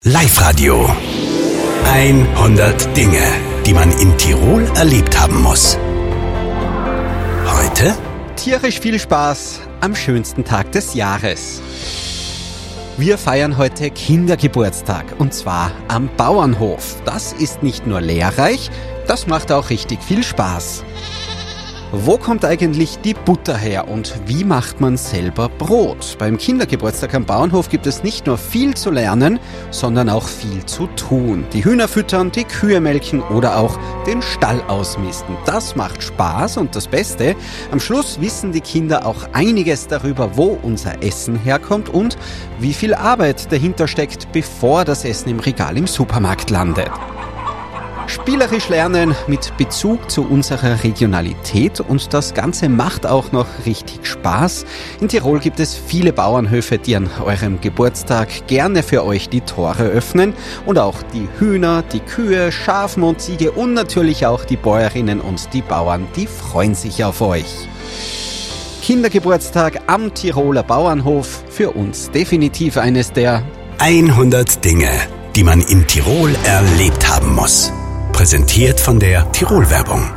Live-Radio. 100 Dinge, die man in Tirol erlebt haben muss. Heute tierisch viel Spaß am schönsten Tag des Jahres. Wir feiern heute Kindergeburtstag und zwar am Bauernhof. Das ist nicht nur lehrreich, das macht auch richtig viel Spaß. Wo kommt eigentlich die Butter her und wie macht man selber Brot? Beim Kindergeburtstag am Bauernhof gibt es nicht nur viel zu lernen, sondern auch viel zu tun. Die Hühner füttern, die Kühe melken oder auch den Stall ausmisten. Das macht Spaß und das Beste, am Schluss wissen die Kinder auch einiges darüber, wo unser Essen herkommt und wie viel Arbeit dahinter steckt, bevor das Essen im Regal im Supermarkt landet. Spielerisch lernen mit Bezug zu unserer Regionalität und das Ganze macht auch noch richtig Spaß. In Tirol gibt es viele Bauernhöfe, die an eurem Geburtstag gerne für euch die Tore öffnen und auch die Hühner, die Kühe, Schafen und Ziege und natürlich auch die Bäuerinnen und die Bauern, die freuen sich auf euch. Kindergeburtstag am Tiroler Bauernhof, für uns definitiv eines der 100 Dinge, die man in Tirol erlebt haben muss. Präsentiert von der Tirol-Werbung.